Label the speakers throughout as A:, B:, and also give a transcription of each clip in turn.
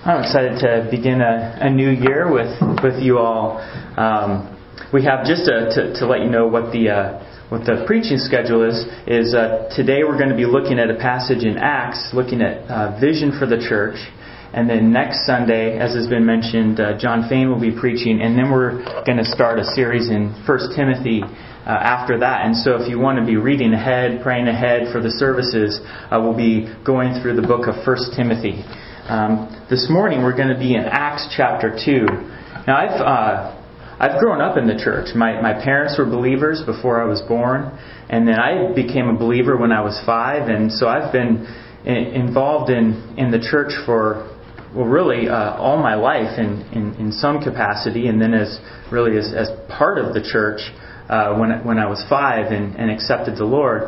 A: I'm excited to begin a new year with you all. We have just to let you know what the preaching schedule is today we're going to be looking at a passage in Acts, looking at vision for the church. And then next Sunday, as has been mentioned, John Fain will be preaching. And then we're going to start a series in 1 Timothy after that. And so if you want to be reading ahead, praying ahead for the services, we'll be going through the book of 1 Timothy. This morning we're going to be in Acts chapter 2. Now I've grown up in the church. My parents were believers before I was born, and then I became a believer when I was 5, and so I've been involved in the church for all my life in some capacity, and then as part of the church when I was 5 and accepted the Lord.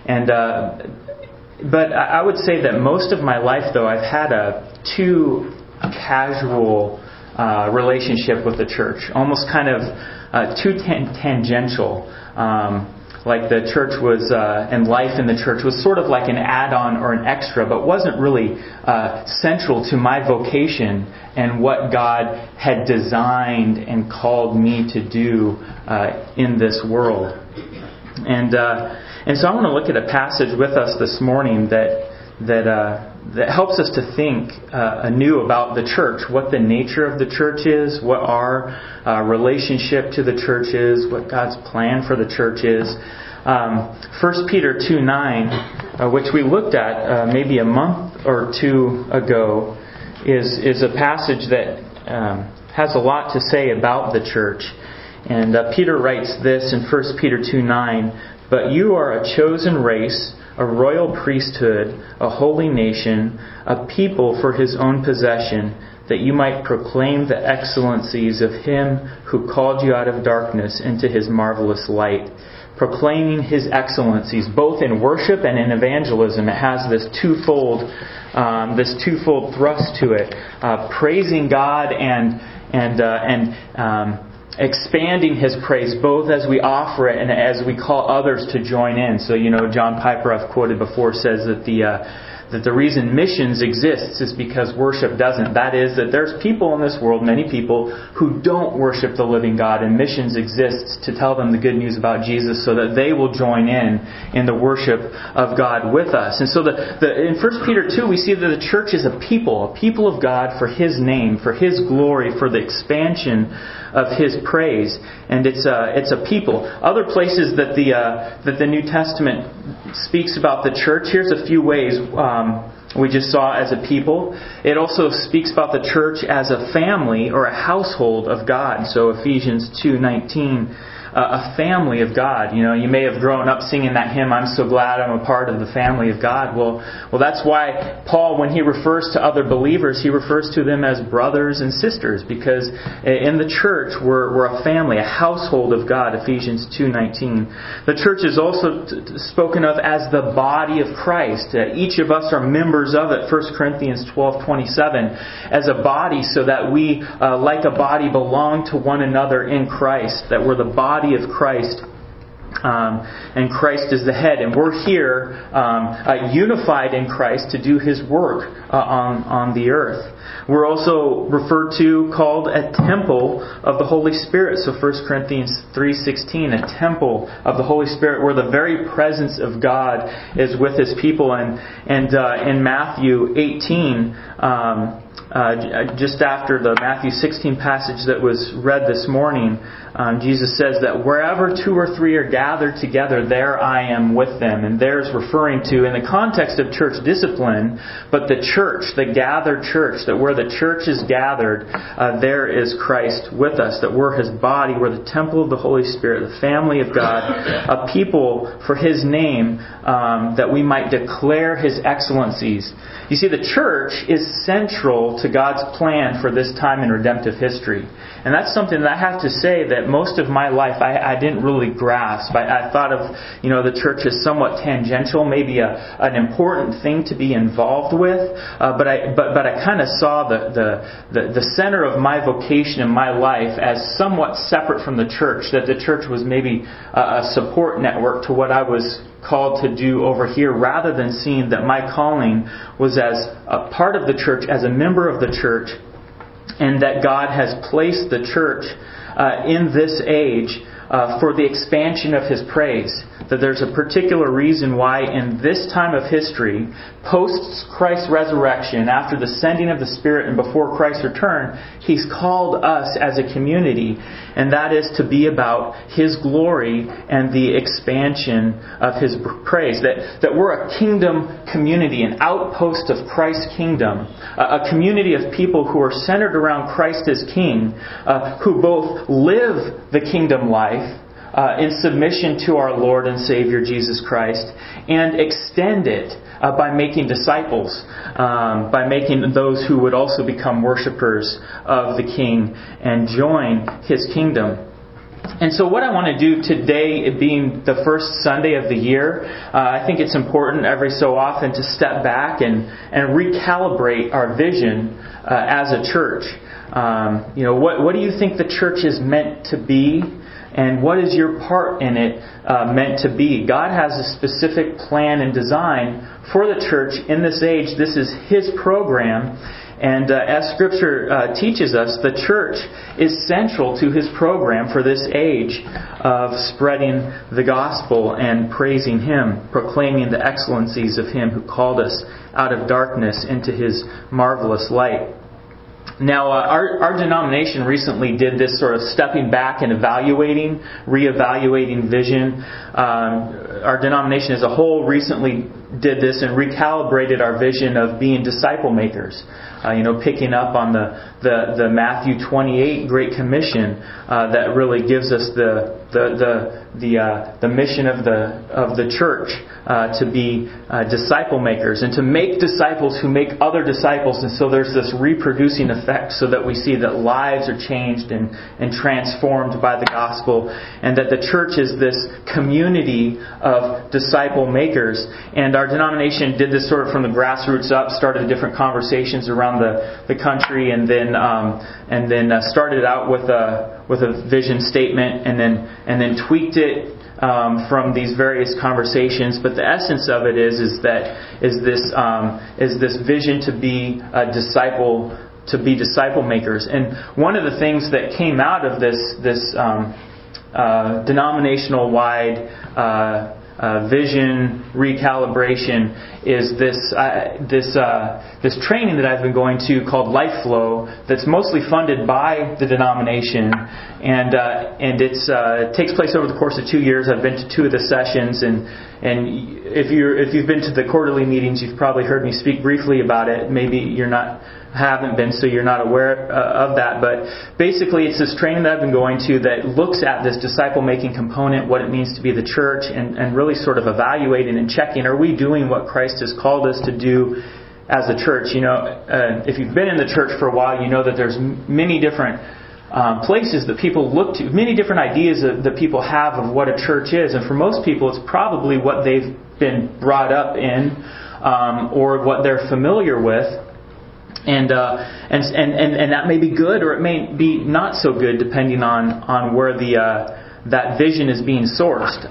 A: But I would say that most of my life, though, I've had a too casual relationship with the church, almost kind of too tangential. Like the church was, and life in the church was sort of like an add-on or an extra, but wasn't really central to my vocation and what God had designed and called me to do in this world. And so I want to look at a passage with us this morning that helps us to think anew about the church, what the nature of the church is, what our relationship to the church is, what God's plan for the church is. 1 Peter 2:9, which we looked at maybe a month or two ago, is a passage that has a lot to say about the church. And Peter writes this in 1 Peter 2:9, "But you are a chosen race, a royal priesthood, a holy nation, a people for His own possession, that you might proclaim the excellencies of Him who called you out of darkness into His marvelous light." Proclaiming His excellencies, both in worship and in evangelism. It has this twofold thrust to it: praising God and expanding His praise, both as we offer it and as we call others to join in. So, John Piper, I've quoted before, says that the reason missions exists is because worship doesn't. That is, that there's people in this world, many people, who don't worship the living God, and missions exists to tell them the good news about Jesus so that they will join in the worship of God with us. And so in 1 Peter 2, we see that the church is a people of God for His name, for His glory, for the expansion of His praise. And it's a people. Other places that the New Testament speaks about the church, here's a few ways we just saw as a people. It also speaks about the church as a family or a household of God. So Ephesians 2:19, a family of God. You may have grown up singing that hymn, "I'm so glad I'm a part of the family of God." Well, that's why Paul, when he refers to other believers, he refers to them as brothers and sisters, because in the church we're a family, a household of God. Ephesians 2:19. The church is also spoken of as the body of Christ. Each of us are members of it. 1 Corinthians 12:27, as a body, so that we, like a body, belong to one another in Christ. That we're the body of Christ, and Christ is the head, and we're here unified in Christ to do His work on the earth. We're also referred to, called a temple of the Holy Spirit. So 1 Corinthians 3:16, a temple of the Holy Spirit, where the very presence of God is with His people. And in Matthew 18, just after the Matthew 16 passage that was read this morning, Jesus says that wherever 2 or 3 are gathered together, there I am with them. And there's referring to, in the context of church discipline, but the church, the gathered church, that where the church is gathered, there is Christ with us, that we're His body, we're the temple of the Holy Spirit, the family of God, a people for His name, that we might declare His excellencies. You see, the church is central to God's plan for this time in redemptive history. And that's something that I have to say that most of my life I didn't really grasp. I thought of the church as somewhat tangential, maybe an important thing to be involved with. But I kind of saw the center of my vocation in my life as somewhat separate from the church. That the church was maybe a support network to what I was called to do over here, rather than seeing that my calling was as a part of the church, as a member of the church, and that God has placed the church in this age for the expansion of His praise. That there's a particular reason why in this time of history, post Christ's resurrection, after the sending of the Spirit and before Christ's return, He's called us as a community, and that is to be about His glory and the expansion of His praise. That we're a kingdom community, an outpost of Christ's kingdom, a community of people who are centered around Christ as King, who both live the kingdom life in submission to our Lord and Savior Jesus Christ, and extend it by making disciples, by making those who would also become worshipers of the King and join His kingdom. And so what I want to do today, it being the first Sunday of the year, I think it's important every so often to step back and recalibrate our vision as a church. What do you think the church is meant to be? And what is your part in it meant to be? God has a specific plan and design for the church in this age. This is His program. And as Scripture teaches us, the church is central to His program for this age of spreading the gospel and praising Him, proclaiming the excellencies of Him who called us out of darkness into His marvelous light. Now, our denomination recently did this sort of stepping back and reevaluating vision. Our denomination as a whole recently did this and recalibrated our vision of being disciple makers. Picking up on the Matthew 28 Great Commission that really gives us the mission of the church to be disciple makers and to make disciples who make other disciples. And so there's this reproducing effect, so that we see that lives are changed and transformed by the gospel, and that the church is this community of disciple makers. And our denomination did this sort of from the grassroots up, started different conversations around the country, and then started out with a vision statement, and then tweaked it from these various conversations. But the essence of it is this vision to be a disciple, to be disciple makers. And one of the things that came out of this denominational wide vision recalibration is this training that I've been going to called Life Flow, that's mostly funded by the denomination, and it takes place over the course of 2 years. I've been to 2 of the sessions, and if you've been to the quarterly meetings, you've probably heard me speak briefly about it. Maybe haven't been, so you're not aware of that. But basically, it's this training that I've been going to that looks at this disciple-making component, what it means to be the church, and really sort of evaluating and checking, are we doing what Christ has called us to do as a church? If you've been in the church for a while, you know that there's many different places that people look to, many different ideas that people have of what a church is. And for most people, it's probably what they've been brought up in, or what they're familiar with. And that may be good, or it may be not so good, depending on where that vision is being sourced.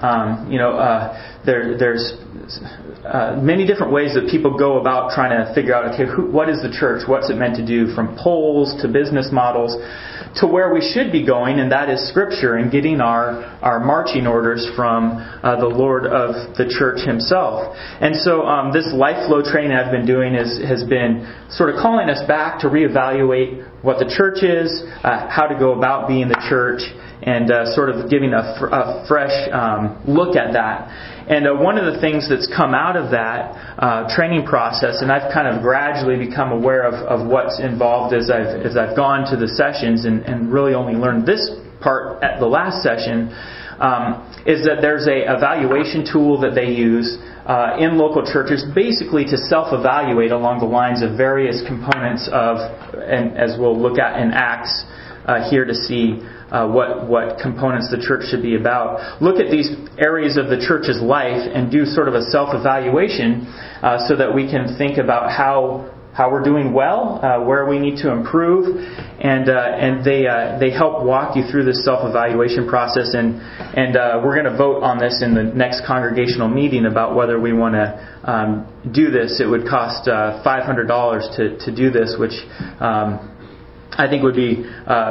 A: There's many different ways that people go about trying to figure out, what is the church? What's it meant to do? From polls to business models to where we should be going, and that is Scripture, and getting our marching orders from the Lord of the church Himself. And so this Life Flow training I've been doing has been sort of calling us back to reevaluate what the church is, how to go about being the church, and sort of giving a fresh look at that. And one of the things that's come out of that training process, and I've kind of gradually become aware of what's involved as I've gone to the sessions, and really only learned this part at the last session, is that there's a evaluation tool that they use in local churches, basically to self-evaluate along the lines of various components of, and as we'll look at in Acts here to see what components the church should be about. Look at these areas of the church's life and do sort of a self-evaluation so that we can think about how how we're doing well, where we need to improve, and they help walk you through this self-evaluation process. And we're going to vote on this in the next congregational meeting about whether we want to do this. It would cost $500 to do this, which I think would be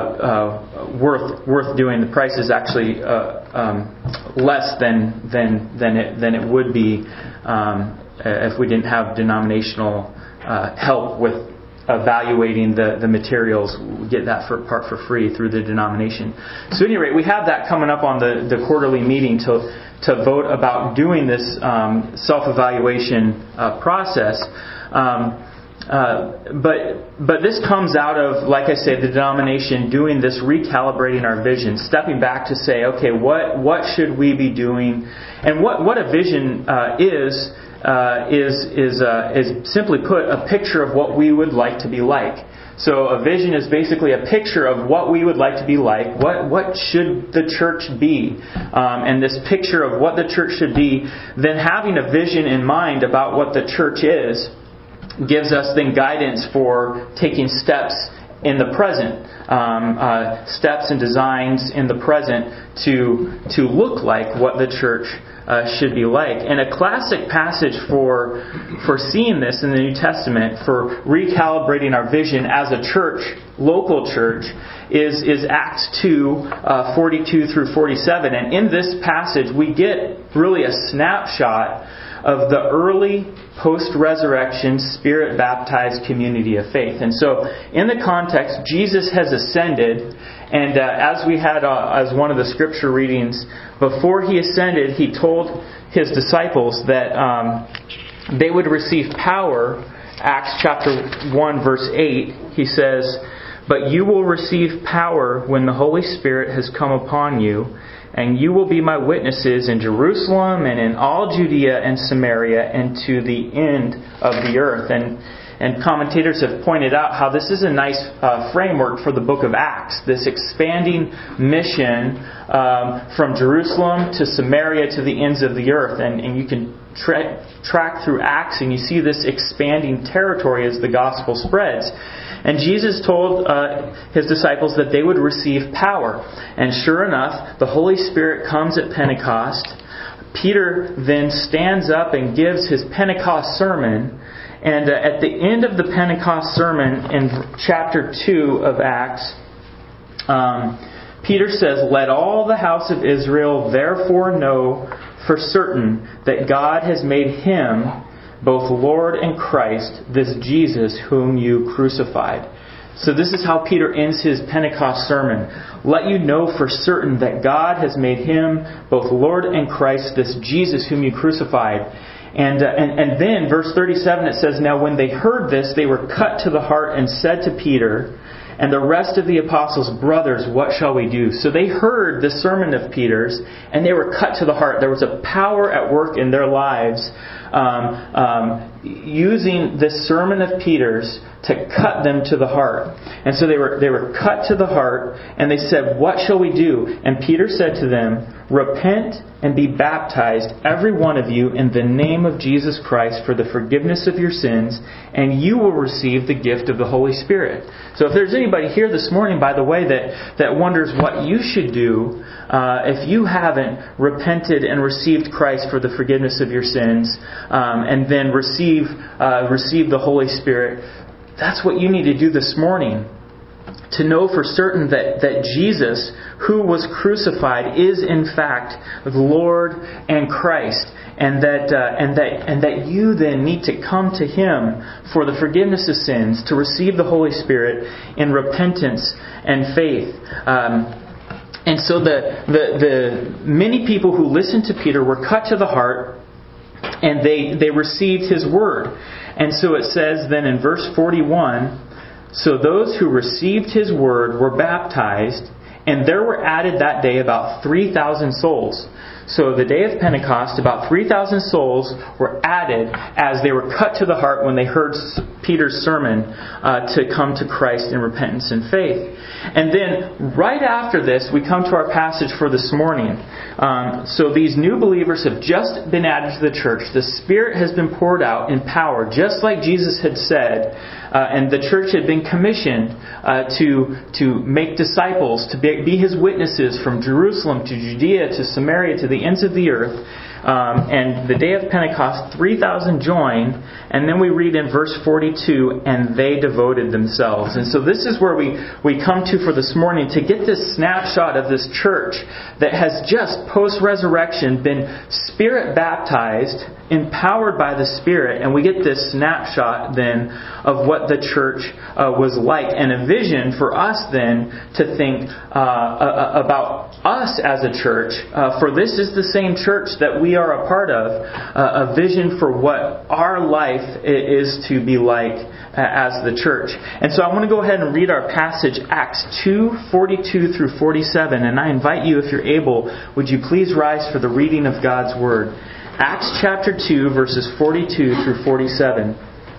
A: worth doing. The price is actually less than it would be if we didn't have denominational help with evaluating the materials. We get that part for free through the denomination. So at any rate, we have that coming up on the quarterly meeting to vote about doing this self-evaluation process. But this comes out of, like I say, the denomination doing this, recalibrating our vision, stepping back to say, okay, what should we be doing, and what a vision is simply put a picture of what we would like to be like. So a vision is basically a picture of what we would like to be like. What should the church be? And this picture of what the church should be, then having a vision in mind about what the church is, gives us then guidance for taking steps in the present, steps and designs in the present to look like what the church should be like. And a classic passage for seeing this in the New Testament, for recalibrating our vision as a church, local church, is Acts 2, 42 through 47. And in this passage, we get really a snapshot of the early post-resurrection Spirit-baptized community of faith. And so, in the context, Jesus has ascended, and as we had as one of the scripture readings, before He ascended, He told His disciples that they would receive power. Acts chapter 1, verse 8, He says, "But you will receive power when the Holy Spirit has come upon you, and you will be my witnesses in Jerusalem and in all Judea and Samaria and to the end of the earth." And commentators have pointed out how this is a nice framework for the book of Acts. This expanding mission from Jerusalem to Samaria to the ends of the earth. And you can track through Acts and you see this expanding territory as the gospel spreads. And Jesus told His disciples that they would receive power. And sure enough, the Holy Spirit comes at Pentecost. Peter then stands up and gives his Pentecost sermon. And at the end of the Pentecost sermon in chapter 2 of Acts, Peter says, "Let all the house of Israel therefore know for certain that God has made Him both Lord and Christ, this Jesus whom you crucified." So this is how Peter ends his Pentecost sermon. "Let you know for certain that God has made Him both Lord and Christ, this Jesus whom you crucified." And then, verse 37, it says, "Now when they heard this, they were cut to the heart and said to Peter and the rest of the apostles, 'Brothers, what shall we do?'" So they heard the sermon of Peter's and they were cut to the heart. There was a power at work in their lives using this sermon of Peter's to cut them to the heart. And so they were cut to the heart, and they said, "What shall we do?" And Peter said to them, "Repent and be baptized, every one of you, in the name of Jesus Christ for the forgiveness of your sins, and you will receive the gift of the Holy Spirit." So if there's anybody here this morning, by the way, that wonders what you should do if you haven't repented and received Christ for the forgiveness of your sins, and then receive the Holy Spirit, that's what you need to do this morning. To know for certain that Jesus, who was crucified, is in fact the Lord and Christ, and that you then need to come to Him for the forgiveness of sins, to receive the Holy Spirit in repentance and faith. And so the many people who listened to Peter were cut to the heart, and they received his word. And so it says then in verse 41, "So those who received His word were baptized, and there were added that day about 3,000 souls." So the day of Pentecost, about 3,000 souls were added as they were cut to the heart when they heard Peter's sermon to come to Christ in repentance and faith. And then right after this, we come to our passage for this morning. So these new believers have just been added to the church. The Spirit has been poured out in power, just like Jesus had said. And the church had been commissioned to make disciples, to be His witnesses from Jerusalem to Judea to Samaria to the ends of the earth. And the day of Pentecost, 3,000 joined, and then we read in verse 42, and they devoted themselves. And so this is where we come to for this morning to get this snapshot of this church that has just post-resurrection been Spirit baptized, empowered by the Spirit, and we get this snapshot then of what the church was like, and a vision for us then to think about us as a church, for this is the same church that we are a part of, a vision for what our life is to be like as the church. And so I want to go ahead and read our passage, Acts 2:42 through 47, and I invite you, if you're able, would you please rise for the reading of God's Word. Acts chapter 2, verses 42 through 47.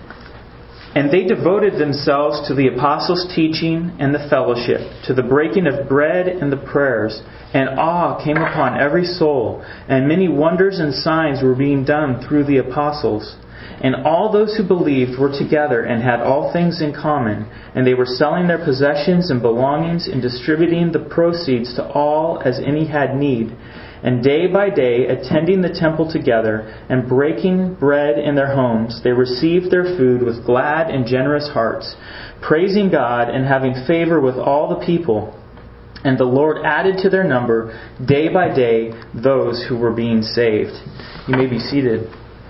A: And they devoted themselves to the apostles' teaching and the fellowship, to the breaking of bread and the prayers. And awe came upon every soul, and many wonders and signs were being done through the apostles. And all those who believed were together and had all things in common, and they were selling their possessions and belongings and distributing the proceeds to all as any had need. And day by day, attending the temple together and breaking bread in their homes, they received their food with glad and generous hearts, praising God and having favor with all the people. And the Lord added to their number day by day those who were being saved. You may be seated.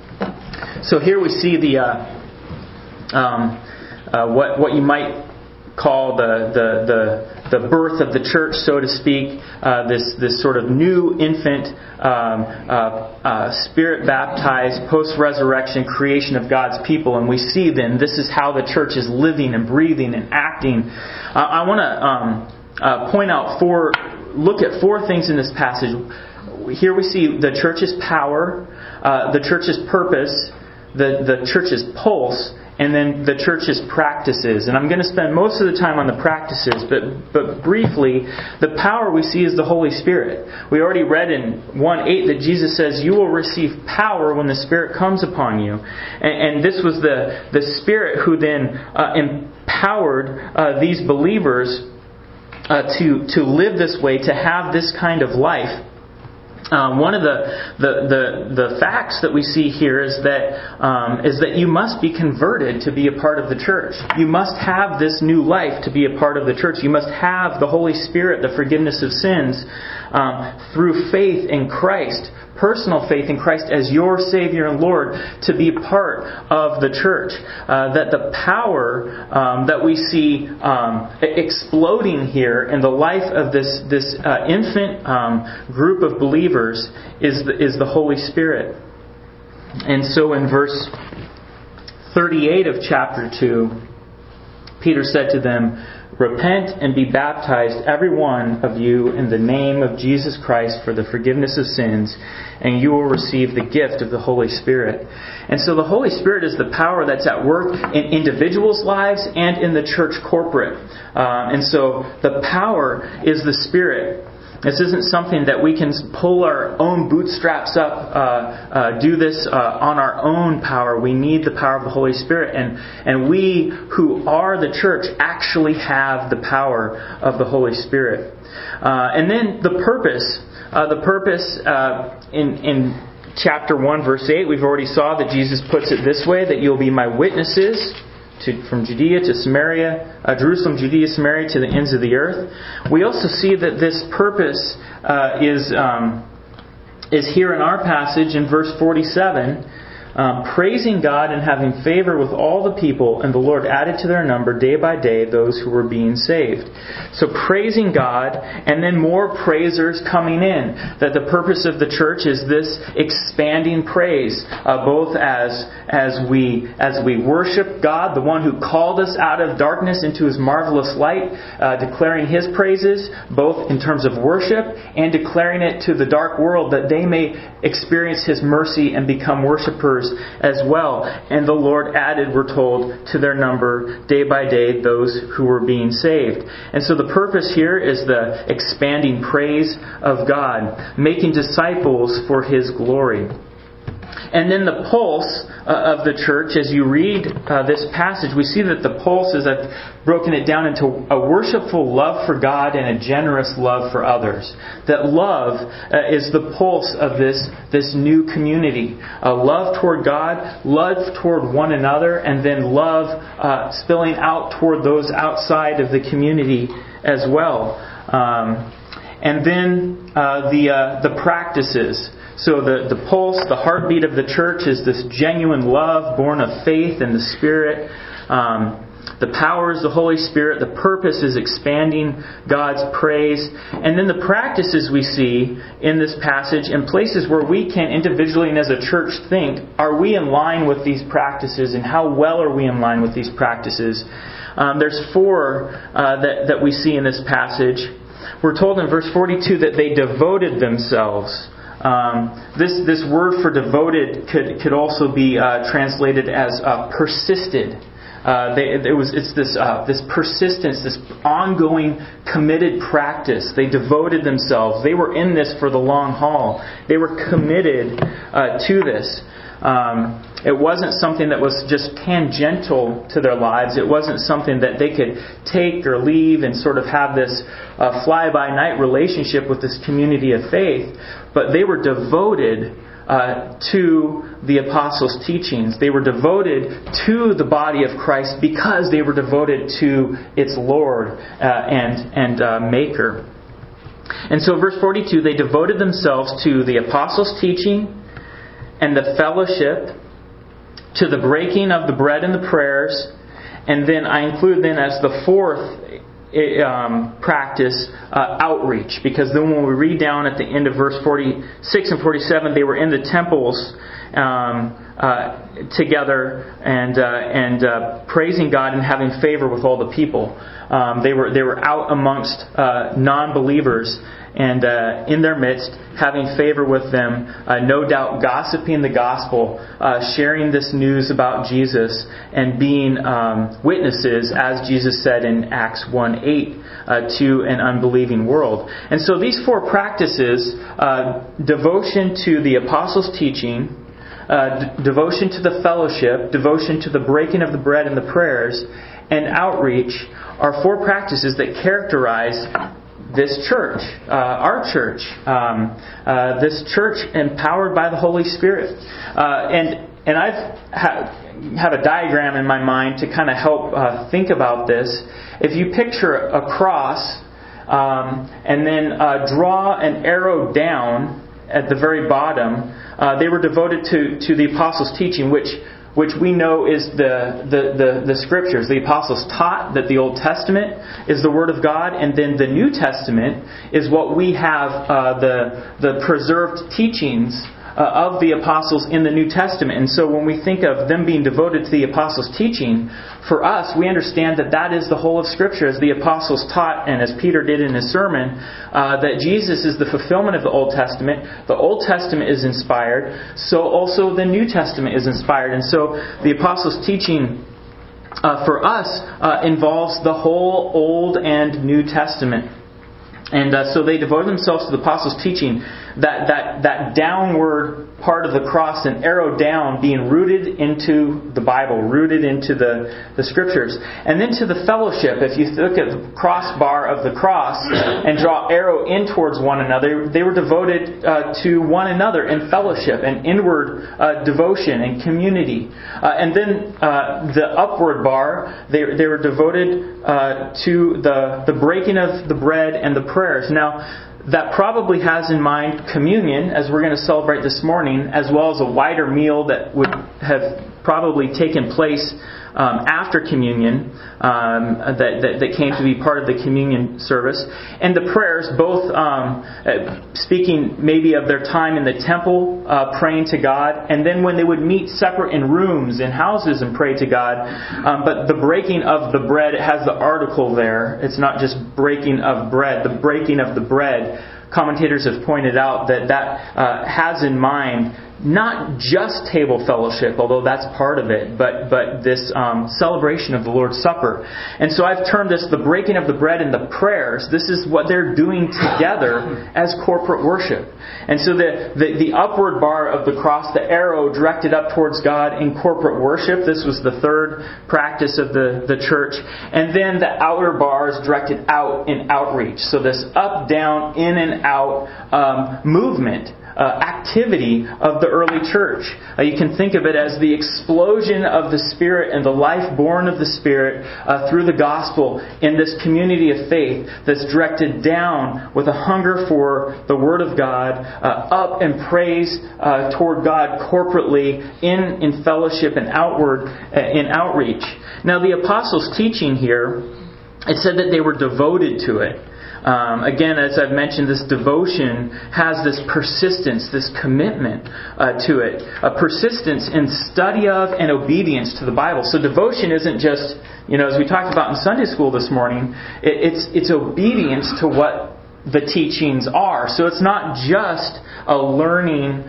A: So here we see the what you might call the birth of the church, so to speak. This sort of new infant, Spirit baptized, post-resurrection creation of God's people, and we see then this is how the church is living and breathing and acting. I want to point out look at four things in this passage. Here we see the church's power, the church's purpose, the church's pulse, and then the church's practices. And I'm going to spend most of the time on the practices, but briefly, the power we see is the Holy Spirit. We already read in 1:8 that Jesus says, "You will receive power when the Spirit comes upon you." And this was the Spirit who then empowered these believers to live this way, to have this kind of life. One of the facts that we see here is that you must be converted to be a part of the church. You must have this new life to be a part of the church. You must have the Holy Spirit, the forgiveness of sins, through faith in Christ, personal faith in Christ as your Savior and Lord, to be part of the church. That the power that we see exploding here in the life of this infant group of believers is the Holy Spirit. And so in verse 38 of chapter 2, Peter said to them, "Repent and be baptized, every one of you, in the name of Jesus Christ for the forgiveness of sins, and you will receive the gift of the Holy Spirit." And so the Holy Spirit is the power that's at work in individuals' lives and in the church corporate. And so the power is the Spirit. This isn't something that we can pull our own bootstraps up, do this on our own power. We need the power of the Holy Spirit. And we who are the church actually have the power of the Holy Spirit. And then the purpose. In chapter 1, verse 8, we've already saw that Jesus puts it this way, that you'll be my witnesses from Judea to Samaria, Jerusalem, Judea, Samaria, to the ends of the earth. We also see that this purpose is here in our passage in verse 47. praising God and having favor with all the people, and the Lord added to their number day by day those who were being saved. So praising God, and then more praisers coming in. That the purpose of the church is this expanding praise, both as we worship God, the one who called us out of darkness into His marvelous light, declaring His praises, both in terms of worship and declaring it to the dark world, that they may experience His mercy and become worshipers as well. And the Lord added, we're told, to their number day by day those who were being saved. And so the purpose here is the expanding praise of God, making disciples for His glory. And then the pulse of the church, as you read this passage, we see that the pulse is, I've broken it down into a worshipful love for God and a generous love for others. That love is the pulse of this new community. Love toward God, love toward one another, and then love spilling out toward those outside of the community as well. And then the practices. So the pulse, the heartbeat of the church is this genuine love born of faith in the Spirit. The power is the Holy Spirit. The purpose is expanding God's praise. And then the practices we see in this passage, in places where we can individually and as a church think, are we in line with these practices, and how well are we in line with these practices? There's 4 that we see in this passage. We're told in verse 42 that they devoted themselves. This word for devoted could also be translated as persisted. It's this persistence, this ongoing committed practice. They devoted themselves. They were in this for the long haul. They were committed to this. It wasn't something that was just tangential to their lives. It wasn't something that they could take or leave and sort of have this fly-by-night relationship with this community of faith. But they were devoted to the apostles' teachings. They were devoted to the body of Christ because they were devoted to its Lord and Maker. And so verse 42, they devoted themselves to the apostles' teaching and the fellowship, to the breaking of the bread and the prayers. And then I include then as the 4th practice, outreach. Because then when we read down at the end of verse 46 and 47, they were in the temples together and praising God and having favor with all the people. They were out amongst non-believers and in their midst, having favor with them, no doubt gossiping the gospel, sharing this news about Jesus, and being witnesses, as Jesus said in Acts 1:8, to an unbelieving world. And so these 4 practices, devotion to the apostles' teaching, devotion to the fellowship, devotion to the breaking of the bread and the prayers, and outreach, are 4 practices that characterize this church, our church, this church empowered by the Holy Spirit. And I've have a diagram in my mind to kind of help think about this. If you picture a cross and then draw an arrow down at the very bottom, they were devoted to the apostles' teaching, which we know is the Scriptures. The apostles taught that the Old Testament is the Word of God, and then the New Testament is what we have, the preserved teachings of the apostles in the New Testament. And so when we think of them being devoted to the apostles' teaching, for us, we understand that is the whole of Scripture, as the apostles taught, and as Peter did in his sermon, that Jesus is the fulfillment of the Old Testament. The Old Testament is inspired, so also the New Testament is inspired. And so the apostles' teaching for us involves the whole Old and New Testament. And so they devoted themselves to the apostles' teaching, that downward part of the cross, an arrow down, being rooted into the Bible, rooted into the Scriptures. And then to the fellowship, if you look at the crossbar of the cross and draw arrow in towards one another, they were devoted to one another in fellowship and inward devotion and community. And then the upward bar, they were devoted to the breaking of the bread and the prayers. Now, that probably has in mind communion, as we're going to celebrate this morning, as well as a wider meal that would have probably taken place after communion, that came to be part of the communion service. And the prayers, both speaking maybe of their time in the temple, praying to God, and then when they would meet separate in rooms, in houses, and pray to God. But the breaking of the bread, it has the article there. It's not just breaking of bread. The breaking of the bread, commentators have pointed out that has in mind not just table fellowship, although that's part of it, but this celebration of the Lord's Supper. And so I've termed this the breaking of the bread and the prayers. This is what they're doing together as corporate worship. And so the upward bar of the cross, the arrow directed up towards God in corporate worship, this was the third practice of the church. And then the outer bar is directed out in outreach. So this up, down, in and out movement, activity of the early church. You can think of it as the explosion of the Spirit and the life born of the Spirit through the gospel in this community of faith that's directed down with a hunger for the Word of God, up in praise toward God corporately in fellowship and outward in outreach. Now the apostles' teaching here, it said that they were devoted to it. Again, as I've mentioned, this devotion has this persistence, this commitment to it. A persistence in study of and obedience to the Bible. So devotion isn't just, as we talked about in Sunday school this morning, it's obedience to what the teachings are. So it's not just a learning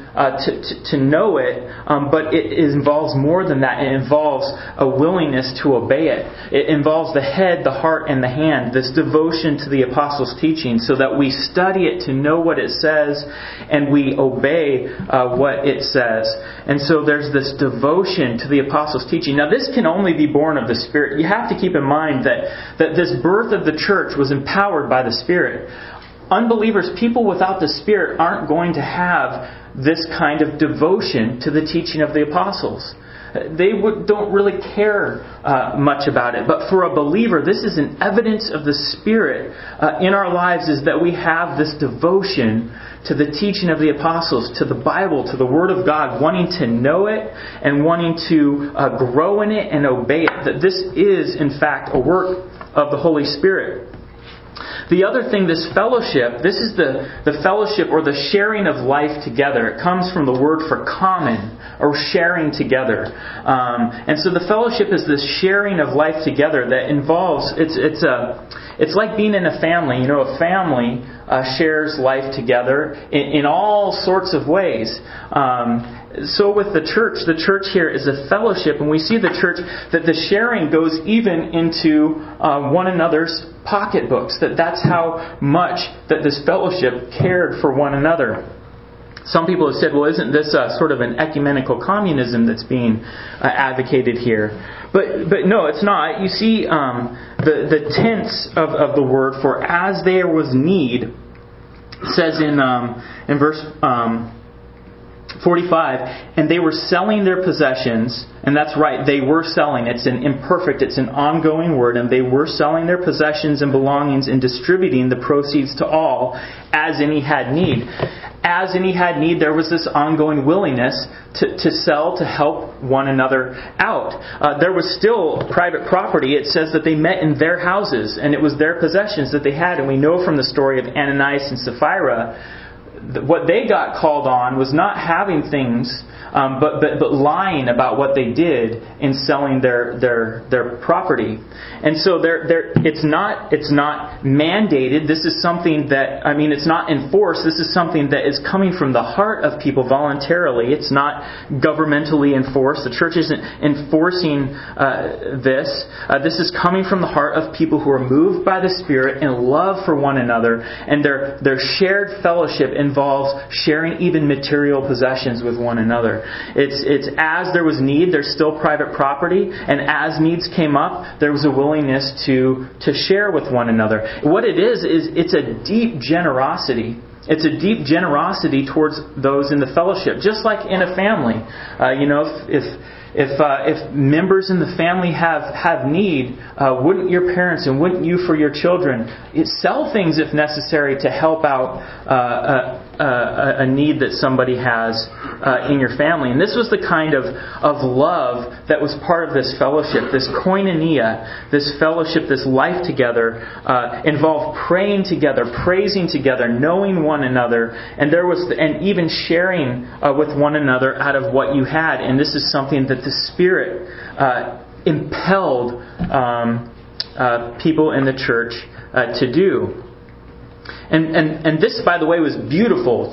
A: to know it, but it involves more than that. It involves a willingness to obey it. It involves the head, the heart, and the hand, this devotion to the apostles' teaching, so that we study it to know what it says and we obey what it says. And so there's this devotion to the apostles' teaching. Now this can only be born of the Spirit. You have to keep in mind that this birth of the church was empowered by the Spirit. Unbelievers, people without the Spirit, aren't going to have this kind of devotion to the teaching of the apostles. They don't really care much about it. But for a believer, this is an evidence of the Spirit in our lives, is that we have this devotion to the teaching of the apostles, to the Bible, to the Word of God, wanting to know it and wanting to grow in it and obey it. That this is, in fact, a work of the Holy Spirit. The other thing, this fellowship, this is the fellowship or the sharing of life together. It comes from the word for common, or sharing together. And so the fellowship is this sharing of life together that involves, it's like being in a family. A family shares life together in all sorts of ways. So with the church here is a fellowship, and we see the church that the sharing goes even into one another's pocketbooks. That's how much that this fellowship cared for one another. Some people have said, well, isn't this sort of an ecumenical communism that's being advocated here? But no, it's not. You see the tense of the word for as there was need. It says in verse 45, and they were selling their possessions, and that's right, they were selling. It's an imperfect, it's an ongoing word, and they were selling their possessions and belongings and distributing the proceeds to all as any had need. As any had need, there was this ongoing willingness to sell, to help one another out. There was still private property. It says that they met in their houses, and it was their possessions that they had. And we know from the story of Ananias and Sapphira, what they got called on was not having things, but lying about what they did in selling their property. And so it's not mandated. This is something that, it's not enforced. This is something that is coming from the heart of people voluntarily. It's not governmentally enforced. The church isn't enforcing this. This is coming from the heart of people who are moved by the Spirit and love for one another. And their shared fellowship involves sharing even material possessions with one another. It's as there was need, there's still private property, and as needs came up, there was a willingness to share with one another. What it is it's a deep generosity. It's a deep generosity towards those in the fellowship, just like in a family. If members in the family have need, wouldn't your parents and wouldn't you for your children sell things if necessary to help out a need that somebody has in your family? And this was the kind of love that was part of this fellowship, this koinonia, this fellowship, this life together, involved praying together, praising together, knowing one another, and even sharing with one another out of what you had. And this is something that the Spirit impelled people in the church to do. And this, by the way, was beautiful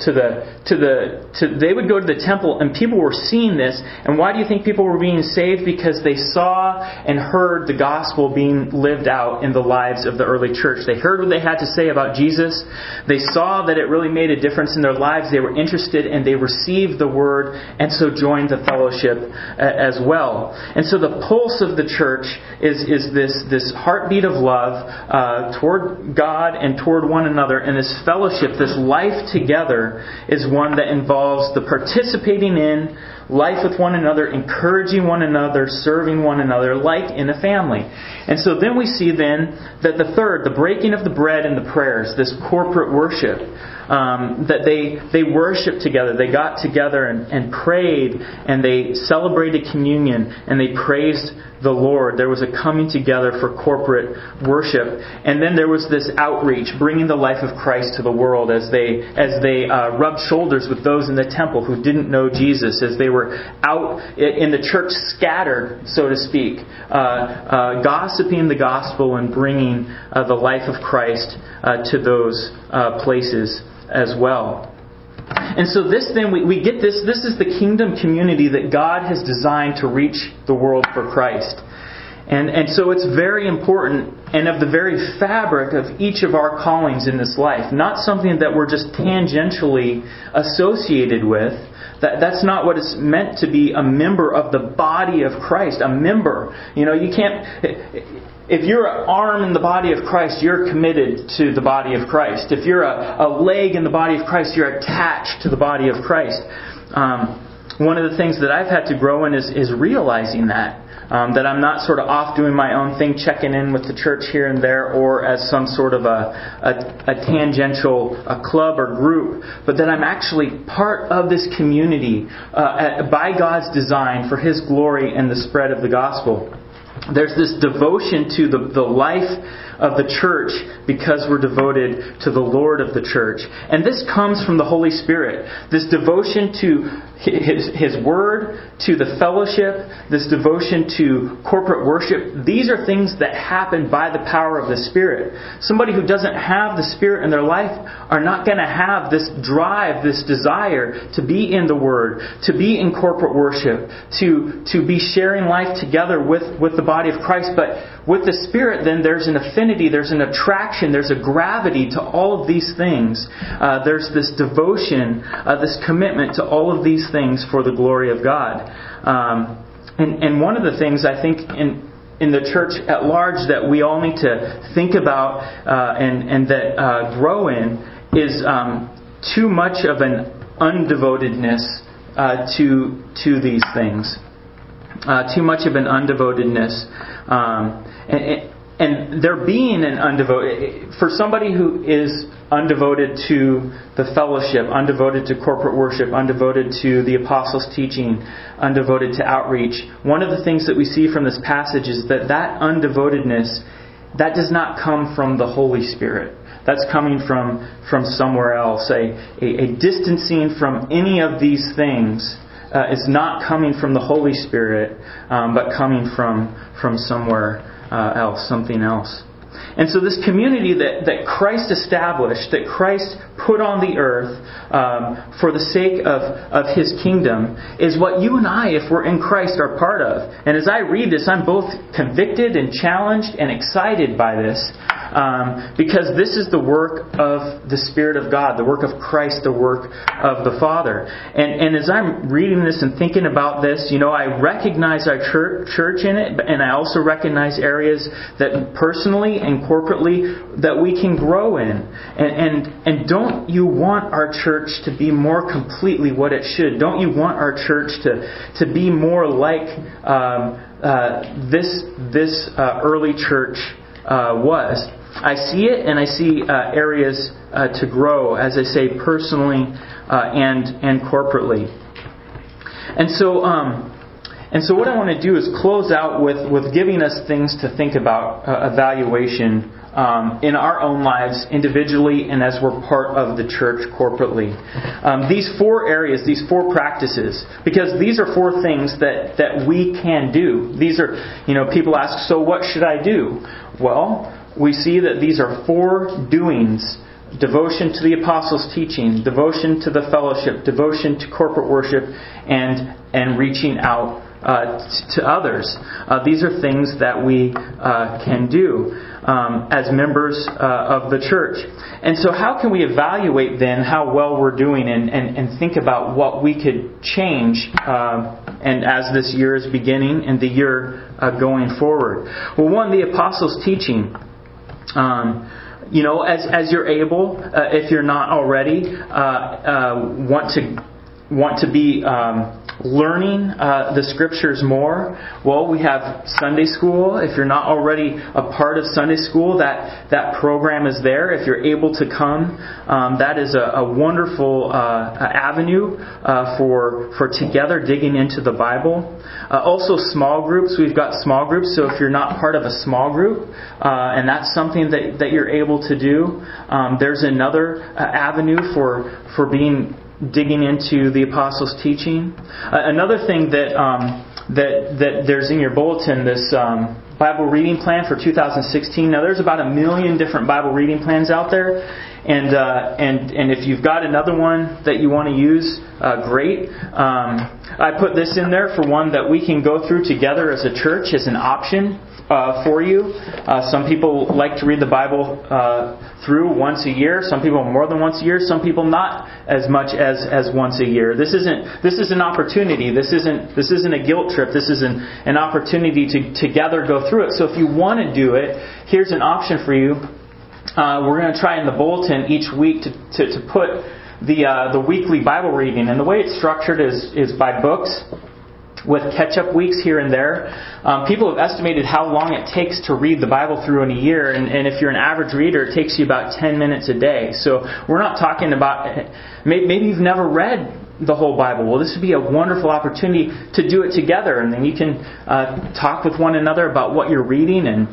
A: they would go to the temple and people were seeing this. And why do you think people were being saved? Because they saw and heard the gospel being lived out in the lives of the early church. They heard what they had to say about Jesus. They saw that it really made a difference in their lives. They were interested and they received the word and so joined the fellowship as well. And so the pulse of the church is this heartbeat of love toward God and toward one another. And this fellowship, this life together, is one that involves the participating in life with one another, encouraging one another, serving one another, like in a family. And so then we see then that the breaking of the bread and the prayers, this corporate worship, that they worshiped together. They got together and prayed, and they celebrated communion, and they praised the Lord. There was a coming together for corporate worship. And then there was this outreach, bringing the life of Christ to the world as they rubbed shoulders with those in the temple who didn't know Jesus, as they were out in the church scattered, so to speak, gossiping the gospel and bringing the life of Christ to those places as well. And so this then, we get this is the kingdom community that God has designed to reach the world for Christ. And so it's very important and of the very fabric of each of our callings in this life. Not something that we're just tangentially associated with. That's not what it's meant to be, a member of the body of Christ. A member. You can't... If you're an arm in the body of Christ, you're committed to the body of Christ. If you're a leg in the body of Christ, you're attached to the body of Christ. One of the things that I've had to grow in is realizing that I'm not sort of off doing my own thing, checking in with the church here and there, or as some sort of a tangential club or group, but that I'm actually part of this community by God's design for His glory and the spread of the gospel. There's this devotion to the life of the church because we're devoted to the Lord of the church. And this comes from the Holy Spirit. This devotion to His Word, to the fellowship, this devotion to corporate worship. These are things that happen by the power of the Spirit. Somebody who doesn't have the Spirit in their life are not going to have this drive, this desire to be in the Word, to be in corporate worship, to be sharing life together with the body of Christ. But with the Spirit, then there's an affinity, there's an attraction, there's a gravity to all of these things. There's this devotion, this commitment to all of these things for the glory of God. And one of the things I think in the church at large that we all need to think about and that grow in is too much of an undevotedness to these things. Too much of an undevotedness. And there being an undevoted... For somebody who is undevoted to the fellowship, undevoted to corporate worship, undevoted to the apostles' teaching, undevoted to outreach, one of the things that we see from this passage is that undevotedness, that does not come from the Holy Spirit. That's coming from somewhere else. A distancing from any of these things is not coming from the Holy Spirit, but coming from somewhere else, something else. And so this community that Christ established, that Christ put on the earth for the sake of His kingdom, is what you and I, if we're in Christ, are part of. And as I read this, I'm both convicted and challenged and excited by this. because this is the work of the Spirit of God, the work of Christ, the work of the Father. And as I'm reading this and thinking about this, I recognize our church in it, and I also recognize areas that personally and corporately that we can grow in. And don't you want our church to be more completely what it should? Don't you want our church to be more like this early church was? I see it, and I see areas to grow, as I say, personally and corporately. And so what I want to do is close out with giving us things to think about evaluation in our own lives individually and as we're part of the church corporately. These 4 areas, these 4 practices, because these are 4 things that we can do. These are, people ask, so what should I do? Well, we see that these are 4 doings: devotion to the apostles' teaching, devotion to the fellowship, devotion to corporate worship, and reaching out to others. These are things that we can do as members of the church. And so how can we evaluate then how well we're doing and think about what we could change and as this year is beginning and the year going forward? Well, one, the apostles' teaching. As you're able, if you're not already, want to be learning the Scriptures more. Well, we have Sunday school. If you're not already a part of Sunday school, that program is there. If you're able to come, that is a wonderful avenue for together digging into the Bible. Also, small groups. We've got small groups. So if you're not part of a small group, and that's something that you're able to do, there's another avenue for digging into the apostles' teaching. Another thing that there's in your bulletin, this Bible reading plan for 2016. Now, there's about 1 million different Bible reading plans out there, and if you've got another one that you want to use, great. I put this in there for one that we can go through together as a church as an option for you. Some people like to read the Bible through once a year. Some people more than once a year. Some people not as much as once a year. This is an opportunity. This isn't a guilt trip. This is an opportunity to together go through it. So if you want to do it, here's an option for you. We're going to try in the bulletin each week to put the weekly Bible reading, and the way it's structured is by books, with catch-up weeks here and there. People have estimated how long it takes to read the Bible through in a year, and if you're an average reader, it takes you about 10 minutes a day. So we're not talking about, maybe you've never read the whole Bible. Well, this would be a wonderful opportunity to do it together, and then you can talk with one another about what you're reading, and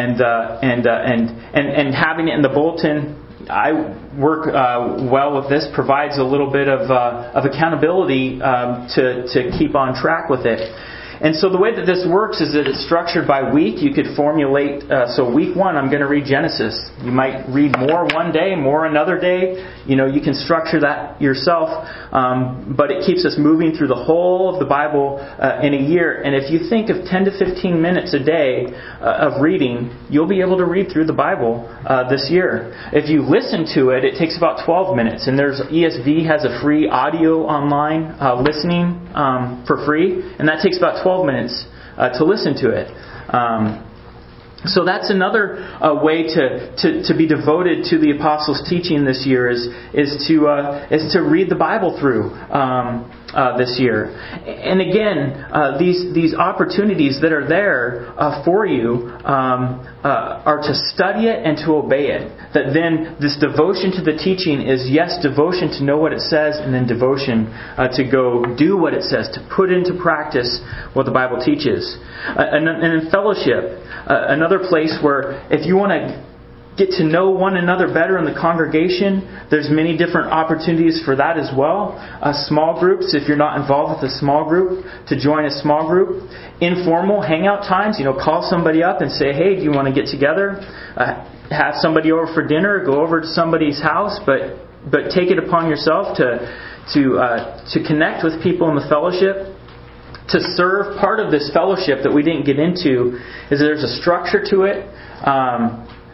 A: having it in the bulletin. I work well with this, provides a little bit of accountability to keep on track with it. And so the way that this works is that it's structured by week. You could formulate, so week 1, I'm going to read Genesis. You might read more one day, more another day. You can structure that yourself. But it keeps us moving through the whole of the Bible in a year. And if you think of 10 to 15 minutes a day of reading, you'll be able to read through the Bible this year. If you listen to it, it takes about 12 minutes. And ESV has a free audio online listening for free. And that takes about 12 minutes to listen to it. So that's another way to be devoted to the apostles' teaching this year is to read the Bible through this year. And again, these opportunities that are there for you are to study it and to obey it. That then this devotion to the teaching is, yes, devotion to know what it says, and then devotion to go do what it says, to put into practice what the Bible teaches. And in fellowship, another place where if you want to get to know one another better in the congregation, there's many different opportunities for that as well. Small groups, if you're not involved with a small group, to join a small group. Informal hangout times, call somebody up and say, hey, do you want to get together? Have somebody over for dinner, go over to somebody's house, but take it upon yourself to connect with people in the fellowship. To serve, part of this fellowship that we didn't get into is there's a structure to it.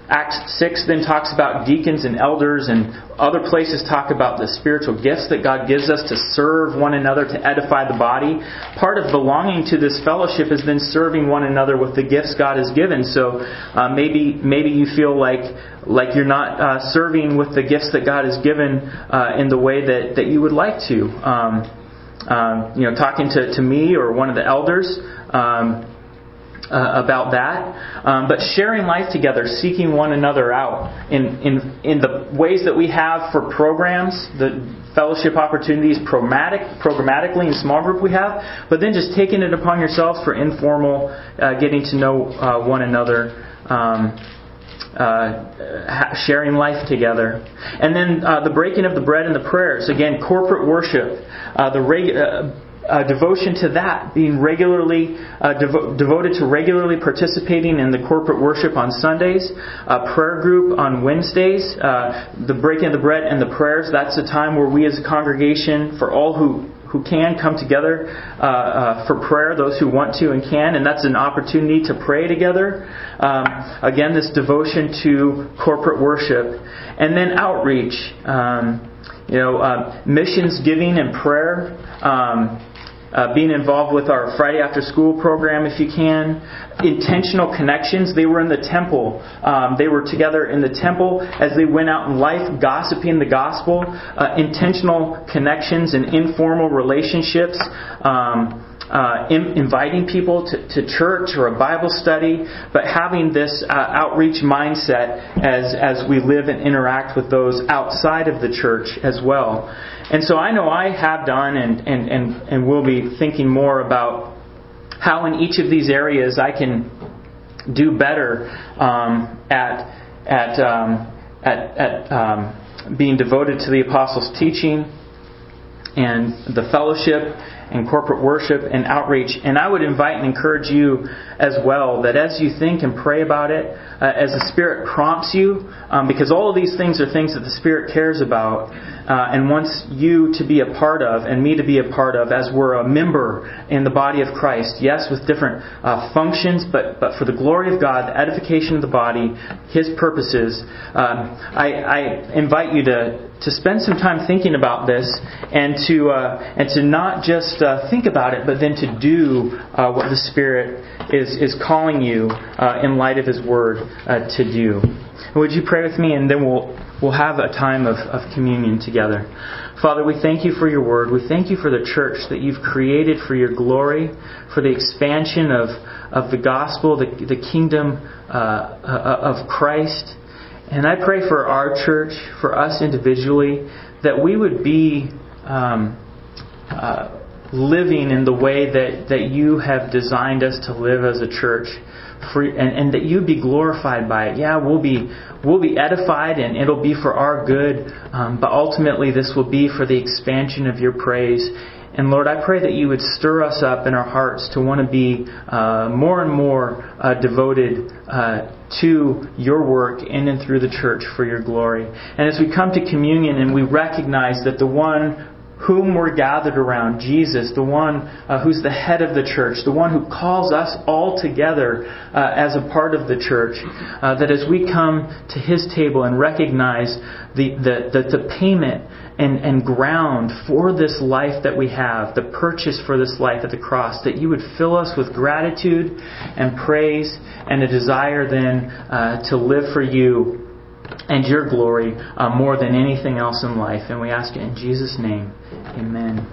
A: Acts 6 then talks about deacons and elders, and other places talk about the spiritual gifts that God gives us to serve one another, to edify the body. Part of belonging to this fellowship is then serving one another with the gifts God has given. So maybe you feel like you're not serving with the gifts that God has given in the way that you would like to. Talking to me or one of the elders about that, but sharing life together, seeking one another out in the ways that we have for programs, the fellowship opportunities, programmatically in small group we have, but then just taking it upon yourselves for informal, getting to know one another, sharing life together. And then the breaking of the bread and the prayers. Again, corporate worship, devotion to that, being regularly devoted to regularly participating in the corporate worship on Sundays, prayer group on Wednesdays, the breaking of the bread and the prayers. That's a time where we as a congregation, for all who can, come together for prayer, those who want to and can, and that's an opportunity to pray together. Again, this devotion to corporate worship. And then outreach, missions giving and prayer, being involved with our Friday after school program if you can. Intentional connections. They were in the temple. They were together in the temple as they went out in life, gossiping the gospel. Intentional connections and informal relationships. Inviting people to church or a Bible study, but having this outreach mindset as we live and interact with those outside of the church as well. And so I know I have done and will be thinking more about how in each of these areas I can do better at being devoted to the apostles' teaching and the fellowship and corporate worship and outreach. And I would invite and encourage you as well that as you think and pray about it, as the Spirit prompts you, because all of these things are things that the Spirit cares about and wants you to be a part of and me to be a part of as we're a member in the body of Christ. Yes, with different functions, but for the glory of God, the edification of the body, His purposes. I invite you to spend some time thinking about this and to not just think about it, but then to do what the Spirit is calling you in light of His Word to do. Would you pray with me, and then we'll have a time of communion together. Father, we thank You for Your Word. We thank You for the church that You've created for Your glory, for the expansion of the gospel, the kingdom of Christ. And I pray for our church, for us individually, that we would be living in the way that You have designed us to live as a church, and that You be glorified by it. Yeah, we'll be edified, and it'll be for our good, but ultimately this will be for the expansion of Your praise. And Lord, I pray that You would stir us up in our hearts to want to be more and more devoted to Your work in and through the church for Your glory. And as we come to communion and we recognize that the one whom we're gathered around, Jesus, the one who's the head of the church, the one who calls us all together as a part of the church, that as we come to His table and recognize the payment and ground for this life that we have, the purchase for this life at the cross, that You would fill us with gratitude and praise and a desire then to live for You and Your glory more than anything else in life. And we ask it in Jesus' name. Amen.